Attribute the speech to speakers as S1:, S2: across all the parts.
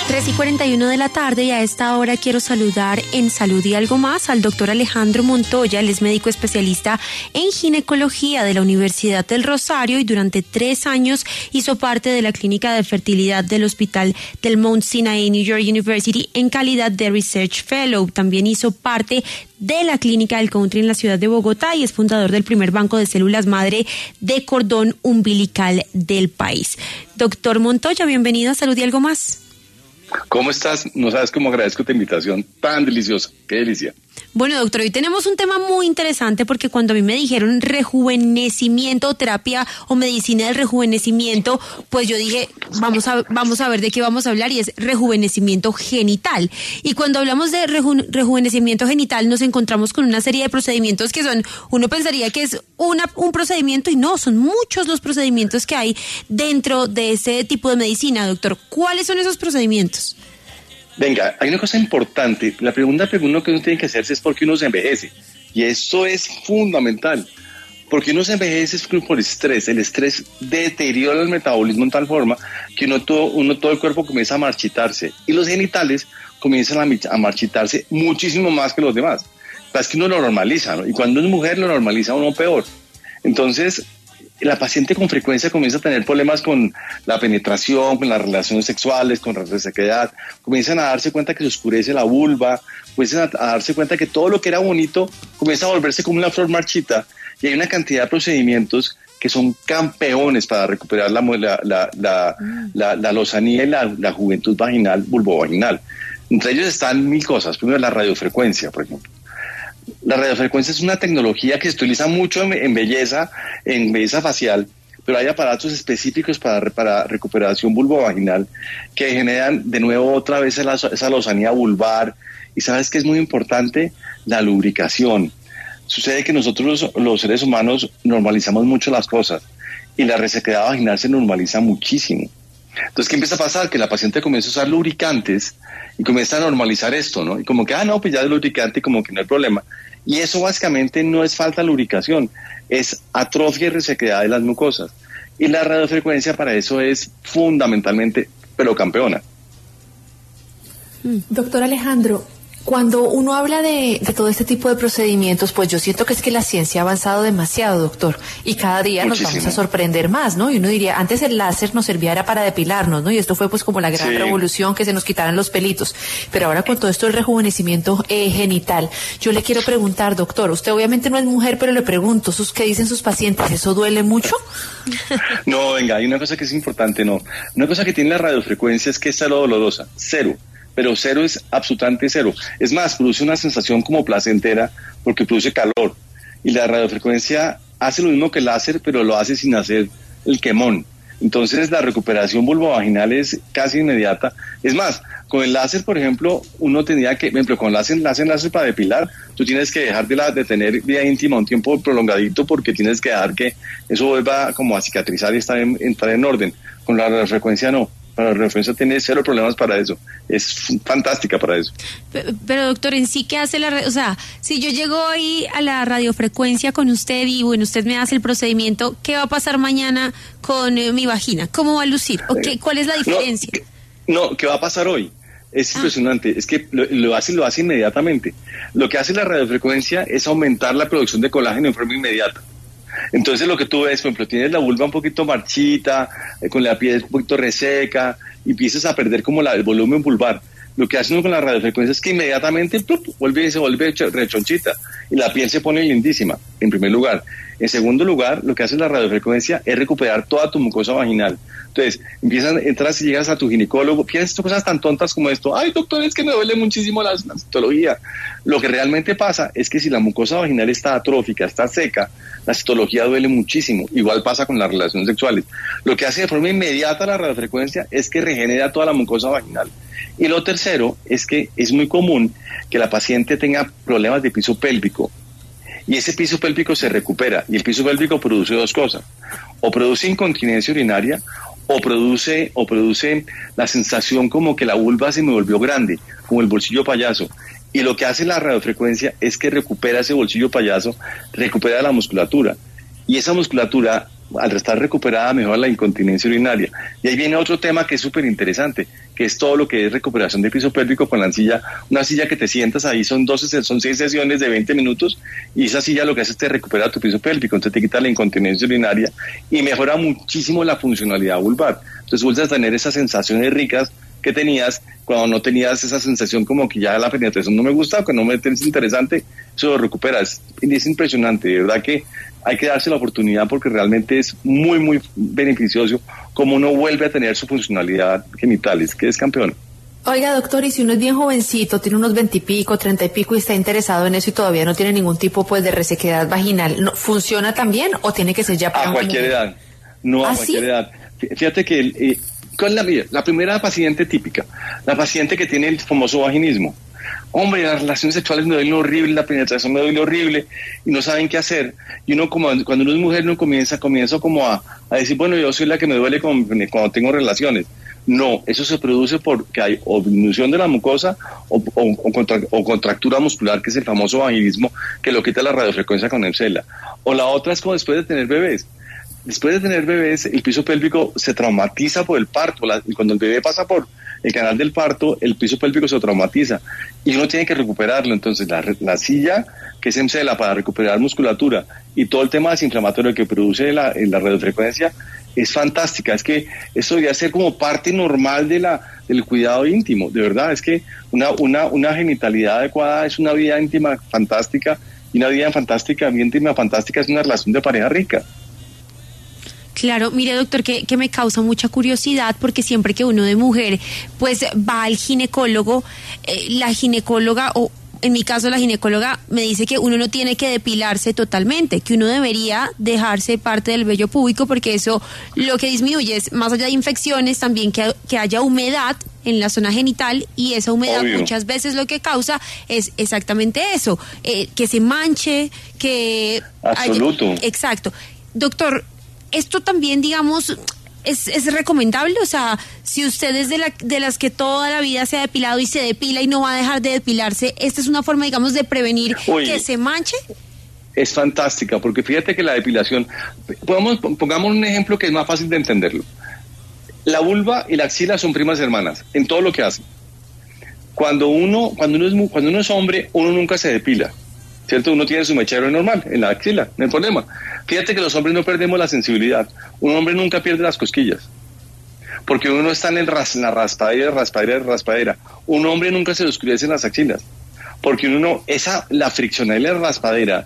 S1: 3:41 de la tarde, y a esta hora quiero saludar en Salud y Algo Más al doctor Alejandro Montoya. Él es médico especialista en ginecología de la Universidad del Rosario y durante 3 años hizo parte de la clínica de fertilidad del Hospital del Mount Sinai New York University en calidad de Research Fellow. También hizo parte de la clínica del Country en la ciudad de Bogotá y es fundador del primer banco de células madre de cordón umbilical del país. Doctor Montoya, bienvenido a Salud y Algo Más.
S2: ¿Cómo estás? No sabes cómo agradezco tu invitación tan deliciosa. ¡Qué delicia!
S1: Bueno, doctor, hoy tenemos un tema muy interesante porque cuando a mí me dijeron rejuvenecimiento, terapia o medicina del rejuvenecimiento, pues yo dije, vamos a ver de qué vamos a hablar, y es rejuvenecimiento genital. Y cuando hablamos de rejuvenecimiento genital nos encontramos con una serie de procedimientos que son, uno pensaría que es un procedimiento y no, son muchos los procedimientos que hay dentro de ese tipo de medicina. Doctor, ¿cuáles son esos procedimientos?
S2: Venga, hay una cosa importante. La segunda pregunta que uno tiene que hacerse es por qué uno se envejece. Y eso es fundamental. Porque uno se envejece es por estrés. El estrés deteriora el metabolismo en tal forma que todo el cuerpo comienza a marchitarse. Y los genitales comienzan a marchitarse muchísimo más que los demás. Es que uno lo normaliza, ¿no? Y cuando es mujer lo normaliza uno peor. Entonces, la paciente con frecuencia comienza a tener problemas con la penetración, con las relaciones sexuales, con la resequedad, comienzan a darse cuenta que se oscurece la vulva, comienzan a darse cuenta que todo lo que era bonito comienza a volverse como una flor marchita, y hay una cantidad de procedimientos que son campeones para recuperar la lozanía y la juventud vaginal, vulvovaginal. Entre ellos están 1000 cosas. Primero, la radiofrecuencia, por ejemplo. La radiofrecuencia es una tecnología que se utiliza mucho en belleza facial, pero hay aparatos específicos para recuperación vulvovaginal que generan de nuevo otra vez esa lozanía vulvar. Y sabes que es muy importante la lubricación. Sucede que nosotros los seres humanos normalizamos mucho las cosas y la resequedad vaginal se normaliza muchísimo. Entonces, ¿qué empieza a pasar? Que la paciente comienza a usar lubricantes y comienza a normalizar esto, ¿no? Y como que, no, pues ya es lubricante y como que no hay problema. Y eso básicamente no es falta de lubricación, es atrofia y resequedad de las mucosas. Y la radiofrecuencia para eso es fundamentalmente, pero campeona.
S3: Doctor Alejandro, cuando uno habla de todo este tipo de procedimientos, pues yo siento que es que la ciencia ha avanzado demasiado, doctor, y cada día
S2: muchísimo.
S3: Nos vamos a sorprender más, ¿no? Y uno diría, antes el láser nos servía era para depilarnos, ¿no? Y esto fue pues como la gran revolución, que se nos quitaran los pelitos. Pero ahora con todo esto del rejuvenecimiento genital, yo le quiero preguntar, doctor, usted obviamente no es mujer, pero le pregunto, ¿qué dicen sus pacientes? ¿Eso duele mucho?
S2: No, venga, hay una cosa que es importante, no. Una cosa que tiene la radiofrecuencia es que es cero dolorosa, cero. Pero cero es absolutamente cero. Es más, produce una sensación como placentera porque produce calor. Y la radiofrecuencia hace lo mismo que el láser, pero lo hace sin hacer el quemón. Entonces la recuperación vulvovaginal es casi inmediata. Es más, con el láser, por ejemplo, uno tenía que, por ejemplo, con láser para depilar, tú tienes que dejar de tener vida íntima un tiempo prolongadito porque tienes que dejar que eso vuelva como a cicatrizar y entrar en orden. Con la radiofrecuencia no. La radiofrecuencia tiene cero problemas para eso. Es fantástica para eso.
S1: Pero doctor, en sí, ¿qué hace o sea, si yo llego ahí a la radiofrecuencia con usted y bueno, usted me hace el procedimiento, ¿qué va a pasar mañana con mi vagina? ¿Cómo va a lucir? ¿Cuál es la diferencia?
S2: No, ¿qué va a pasar hoy? Es impresionante, es que lo hace inmediatamente. Lo que hace la radiofrecuencia es aumentar la producción de colágeno en forma inmediata. Entonces lo que tú ves, por ejemplo, tienes la vulva un poquito marchita, con la piel un poquito reseca, y empiezas a perder como el volumen vulvar. Lo que hace uno con la radiofrecuencia es que inmediatamente se vuelve rechonchita y la piel se pone lindísima, en primer lugar. En segundo lugar, lo que hace la radiofrecuencia es recuperar toda tu mucosa vaginal. Entonces, entras y llegas a tu ginecólogo, piensas cosas tan tontas como esto. Ay, doctor, es que me duele muchísimo la citología. Lo que realmente pasa es que si la mucosa vaginal está atrófica, está seca, la citología duele muchísimo. Igual pasa con las relaciones sexuales. Lo que hace de forma inmediata la radiofrecuencia es que regenera toda la mucosa vaginal. Y lo tercero es que es muy común que la paciente tenga problemas de piso pélvico. Y ese piso pélvico se recupera. Y el piso pélvico produce dos cosas. O produce incontinencia urinaria o produce la sensación como que la vulva se me volvió grande, como el bolsillo payaso. Y lo que hace la radiofrecuencia es que recupera ese bolsillo payaso, recupera la musculatura. Y esa musculatura al estar recuperada mejora la incontinencia urinaria. Y ahí viene otro tema que es súper interesante, que es todo lo que es recuperación de piso pélvico con la silla. Una silla que te sientas ahí, son 6 sesiones de 20 minutos, y esa silla lo que hace es te recupera tu piso pélvico, entonces te quita la incontinencia urinaria y mejora muchísimo la funcionalidad vulvar. Entonces vuelves a tener esas sensaciones ricas que tenías cuando no tenías esa sensación como que ya la penetración no me gusta, que no me es interesante, eso lo recuperas. Y es impresionante, de verdad que hay que darse la oportunidad porque realmente es muy, muy beneficioso como uno vuelve a tener su funcionalidad genital, es que es campeón.
S3: Oiga, doctor, y si uno es bien jovencito, tiene unos 20 y pico, 30 y pico y está interesado en eso y todavía no tiene ningún tipo pues de resequedad vaginal, ¿funciona también o tiene que ser ya para
S2: a cualquier edad? No, a cualquier edad. Fíjate que ¿cuál es la primera paciente típica? La paciente que tiene el famoso vaginismo. Hombre, las relaciones sexuales me duelen horrible, la penetración me duele horrible y no saben qué hacer. Y uno, como cuando uno es mujer, uno comienza como a decir, bueno, yo soy la que me duele cuando tengo relaciones. No, eso se produce porque hay o disminución de la mucosa o contractura muscular, que es el famoso vaginismo, que lo quita la radiofrecuencia con Emsela. O la otra es como después de tener bebés. Después de tener bebés, el piso pélvico se traumatiza por el parto. Y cuando el bebé pasa por el canal del parto, el piso pélvico se traumatiza y uno tiene que recuperarlo. Entonces la silla, que es Emsela para recuperar musculatura, y todo el tema desinflamatorio que produce la radiofrecuencia es fantástica. Es que eso debería ser como parte normal del cuidado íntimo. De verdad, es que una genitalidad adecuada es una vida íntima fantástica, y una vida íntima fantástica es una relación de pareja rica.
S1: Claro, mire, doctor, que me causa mucha curiosidad porque siempre que uno de mujer pues va al ginecólogo, la ginecóloga, o en mi caso la ginecóloga, me dice que uno no tiene que depilarse totalmente, que uno debería dejarse parte del vello púbico porque eso lo que disminuye es, más allá de infecciones, también que haya humedad en la zona genital, y esa humedad muchas veces lo que causa es exactamente eso, que se manche, que...
S2: Absoluto.
S1: Exacto. Doctor, esto también, digamos, es recomendable, o sea, si usted es de las que toda la vida se ha depilado y se depila y no va a dejar de depilarse, ¿esta es una forma, digamos, de prevenir que se manche?
S2: Es fantástica, porque fíjate que la depilación, pongamos un ejemplo que es más fácil de entenderlo. La vulva y la axila son primas hermanas en todo lo que hacen. Cuando uno es hombre, uno nunca se depila, ¿cierto? Uno tiene su mechero normal en la axila, no hay problema. Fíjate que los hombres no perdemos la sensibilidad. Un hombre nunca pierde las cosquillas, porque uno está en la raspadera. Un hombre nunca se le oscurece en las axilas, porque la fricción de la raspadera,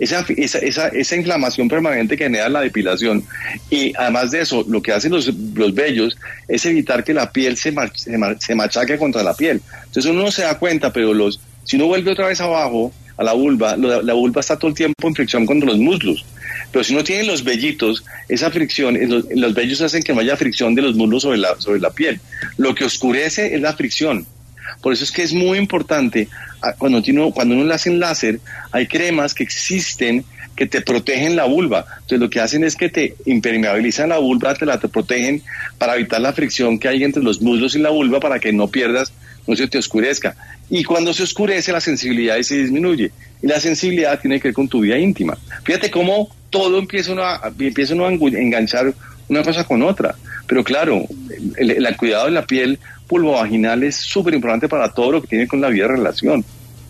S2: esa inflamación permanente que genera la depilación, y además de eso, lo que hacen los vellos es evitar que la piel se machaque contra la piel. Entonces uno no se da cuenta, pero si uno vuelve otra vez abajo a la vulva está todo el tiempo en fricción contra los muslos. Pero si uno tiene los vellitos, esa fricción, los vellos hacen que no haya fricción de los muslos sobre la piel. Lo que oscurece es la fricción. Por eso es que es muy importante, cuando uno le hacen láser, hay cremas que existen que te protegen la vulva. Entonces lo que hacen es que te impermeabilizan la vulva, te protegen para evitar la fricción que hay entre los muslos y la vulva, para que no se te oscurezca. Y cuando se oscurece, la sensibilidad se disminuye. Y la sensibilidad tiene que ver con tu vida íntima. Fíjate cómo todo empieza uno a enganchar una cosa con otra. Pero claro, el cuidado de la piel vulvovaginal es súper importante para todo lo que tiene con la vida de relación.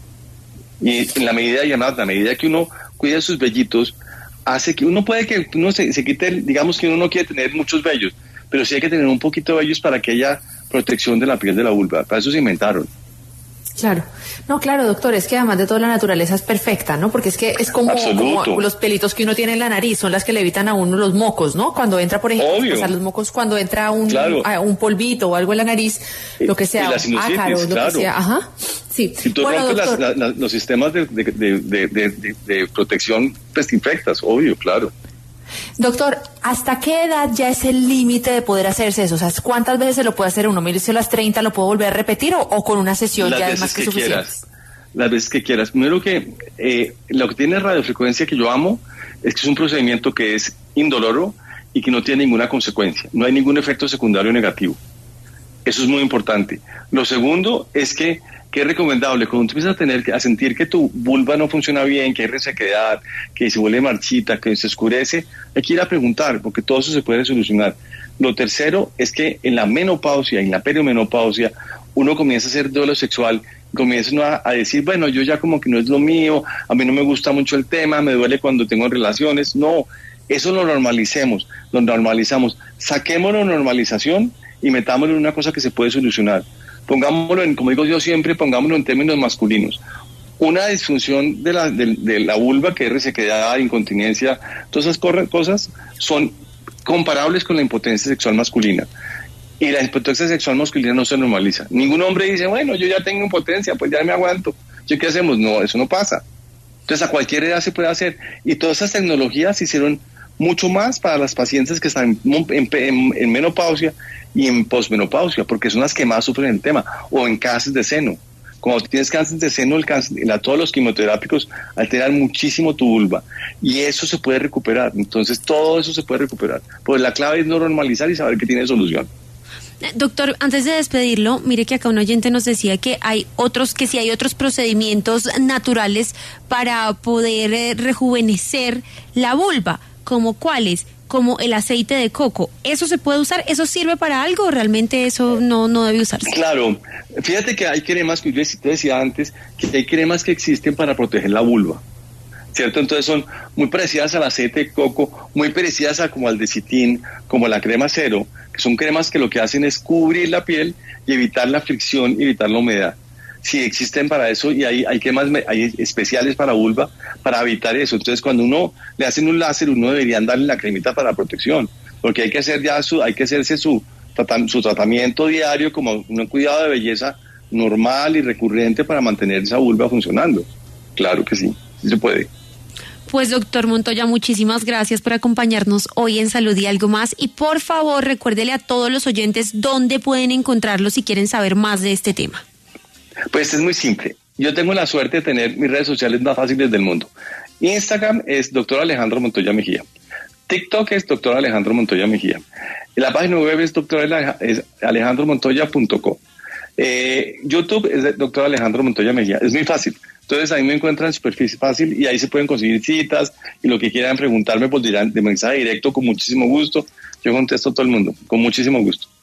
S2: Y en la medida que uno cuida sus vellitos, hace que uno se quite, digamos que uno no quiere tener muchos vellos, pero sí hay que tener un poquito de vellos para que haya protección de la piel de la vulva. Para eso se inventaron.
S3: Claro. No, claro, doctor, es que además de todo la naturaleza es perfecta, ¿no? Porque es que es como los pelitos que uno tiene en la nariz, son las que le evitan a uno los mocos, ¿no? Cuando entra, por ejemplo, o sea, los mocos cuando entra un polvito o algo en la nariz, lo que sea, ácaros, lo que sea, ajá. Sí.
S2: Si tú rompes los sistemas de protección, pues te infectas, obvio, claro.
S3: Doctor, ¿hasta qué edad ya es el límite de poder hacerse eso? O sea, ¿cuántas veces se lo puede hacer uno? ¿Me dice a las 30 lo puedo volver a repetir o con una sesión ya es más que suficiente?
S2: Las veces que quieras. Primero que lo que tiene radiofrecuencia, que yo amo, es que es un procedimiento que es indoloro y que no tiene ninguna consecuencia. No hay ningún efecto secundario negativo. Eso es muy importante. Lo segundo es que es recomendable cuando tú empiezas a sentir que tu vulva no funciona bien, que hay resequedad, que se vuelve marchita, que se oscurece, hay que ir a preguntar, porque todo eso se puede solucionar. Lo tercero es que en la menopausia y en la perimenopausia uno comienza a hacer duelo sexual, comienza uno a decir, bueno, yo ya como que no es lo mío, a mí no me gusta mucho el tema, me duele cuando tengo relaciones. No, eso lo normalizamos. Saquémoslo normalización y metámoslo en una cosa que se puede solucionar. Pongámoslo como digo yo siempre, pongámoslo en términos masculinos. Una disfunción de la vulva, que es resequedad, incontinencia, todas esas cosas son comparables con la impotencia sexual masculina. Y la impotencia sexual masculina no se normaliza. Ningún hombre dice, bueno, yo ya tengo impotencia, pues ya me aguanto. ¿Yo qué hacemos? No, eso no pasa. Entonces a cualquier edad se puede hacer. Y todas esas tecnologías se hicieron mucho más para las pacientes que están en menopausia y en posmenopausia, porque son las que más sufren el tema, o en cáncer de seno. Cuando tienes cáncer de seno, todos los quimioterápicos alteran muchísimo tu vulva, y eso se puede recuperar. Entonces todo eso se puede recuperar, pues la clave es no normalizar y saber que tiene solución.
S1: Doctor, antes de despedirlo, mire que acá un oyente nos decía que si hay otros procedimientos naturales para poder rejuvenecer la vulva, ¿como cuáles? Como el aceite de coco. ¿Eso se puede usar? ¿Eso sirve para algo o realmente eso no debe usarse?
S2: Claro, fíjate que hay cremas, que yo te decía antes, que hay cremas que existen para proteger la vulva, ¿cierto? Entonces son muy parecidas al aceite de coco, muy parecidas como al Decitin, como la crema cero, que son cremas que lo que hacen es cubrir la piel y evitar la fricción y evitar la humedad. Sí, existen para eso, y hay cremas hay especiales para vulva para evitar eso. Entonces, cuando uno le hacen un láser, uno debería darle la cremita para protección, porque hay que hacerse su tratamiento diario como un cuidado de belleza normal y recurrente para mantener esa vulva funcionando. Claro que sí, sí se puede.
S1: Pues doctor Montoya, muchísimas gracias por acompañarnos hoy en Salud y Algo Más, y por favor recuérdele a todos los oyentes dónde pueden encontrarlo si quieren saber más de este tema.
S2: Pues es muy simple. Yo tengo la suerte de tener mis redes sociales más fáciles del mundo. Instagram es Dr. Alejandro Montoya Mejía. TikTok es Dr. Alejandro Montoya Mejía. La página web es alejandromontoya.com. YouTube es Dr. Alejandro Montoya Mejía. Es muy fácil. Entonces ahí me encuentran súper fácil y ahí se pueden conseguir citas y lo que quieran preguntarme pues dirán de mensaje directo con muchísimo gusto. Yo contesto a todo el mundo con muchísimo gusto.